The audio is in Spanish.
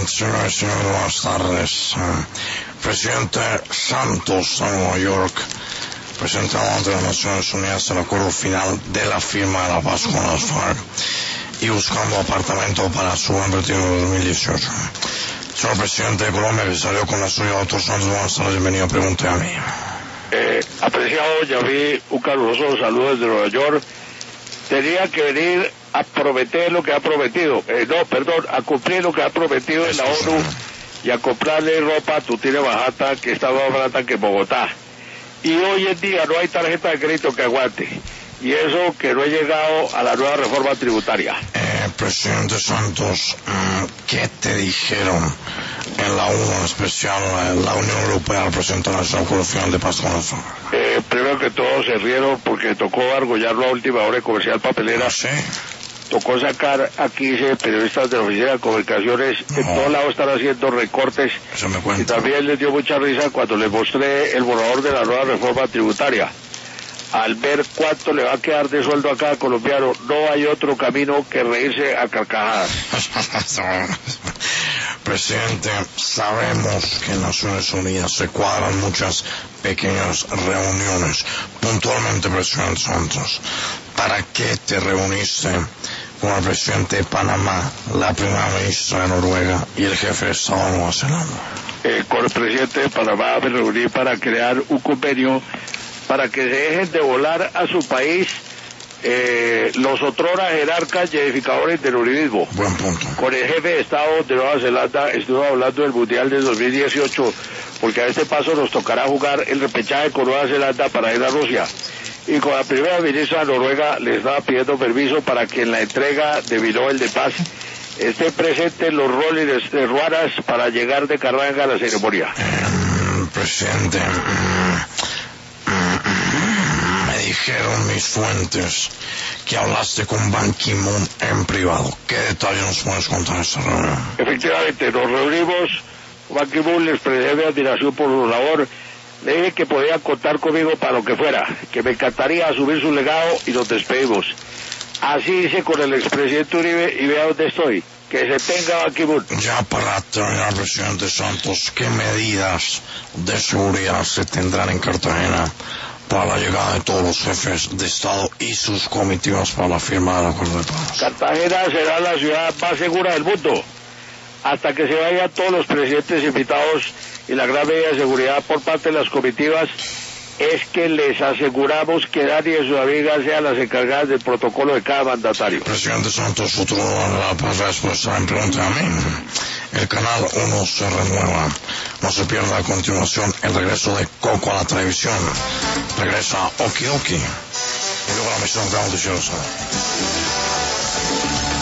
presidente, señoras y señores, buenas tardes. Presidente Santos de Nueva York presentó ante las Naciones Unidas el acuerdo final de la firma de la paz con las FARC y buscando apartamento para su buen retiro de 2018. Señor presidente de Colombia, que salió con la suya, doctor Santos, buenas tardes, bienvenido, pregunte a mí. Apreciado Yaví, un caluroso saludo desde Nueva York. Tenía que venir a prometer lo que ha prometido, a cumplir lo que ha prometido en la ONU y a comprarle ropa a Tutine Bajata, que está más barata que Bogotá. Y hoy en día no hay tarjeta de crédito que aguante. Y eso que no he llegado a la nueva reforma tributaria. Presidente Santos, ¿qué te dijeron en la ONU, en especial la Unión Europea, al presentar ese acuerdo final de paz con la FARC? Primero que todo se rieron porque tocó argollarlo a última hora de Comercial Papelera. ¿Sí? Tocó sacar aquí periodistas de la Oficina de Comunicaciones, en todos lados están haciendo recortes. Eso me Y cuenta. también les dio mucha risa cuando les mostré el borrador de la nueva reforma tributaria. Al ver cuánto le va a quedar de sueldo a cada colombiano, no hay otro camino que reírse a carcajadas. Presidente, sabemos que en Naciones Unidas se cuadran muchas pequeñas reuniones. Puntualmente, presidente Santos, ¿para qué te reuniste con el presidente de Panamá, la primera ministra de Noruega y el jefe de Estado de Nueva Zelanda? Con el presidente de Panamá me reuní para crear un convenio para que se dejen de volar a su país los otrora jerarcas y edificadores del uribismo. Buen punto. Con el jefe de Estado de Nueva Zelanda estuve hablando del Mundial del 2018, porque a este paso nos tocará jugar el repechaje con Nueva Zelanda para ir a Rusia. Y con la primera ministra de Noruega le estaba pidiendo permiso para que en la entrega de Nobel de Paz estén presentes los roles de Ruanas para llegar de carranga a la ceremonia. Presidente, me dijeron mis fuentes que hablaste con Ban Ki-moon en privado. ¿Qué detalles nos puedes contar de esta reunión? Efectivamente, nos reunimos. Ban Ki-moon les expresé mi admiración por su labor. Le dije que podía contar conmigo para lo que fuera, que me encantaría asumir su legado y nos despedimos. Así hice con el expresidente Uribe y vea dónde estoy. Que se tenga Ban Ki-moon. Ya para terminar, presidente Santos, ¿qué medidas de seguridad se tendrán en Cartagena para la llegada de todos los jefes de Estado y sus comitivas para la firma del acuerdo de paz? Cartagena será la ciudad más segura del mundo, hasta que se vayan todos los presidentes invitados, y la gran medida de seguridad por parte de las comitivas es que les aseguramos que Dani y sus amigas sean las encargadas del protocolo de cada mandatario. Presidente Santos, futuro de la paz, respuesta en pregunta a mí. El canal 1 se renueva. No se pierda a continuación el regreso de Coco a la televisión. Regresa Okidoki. Y luego la misión de noticiosa.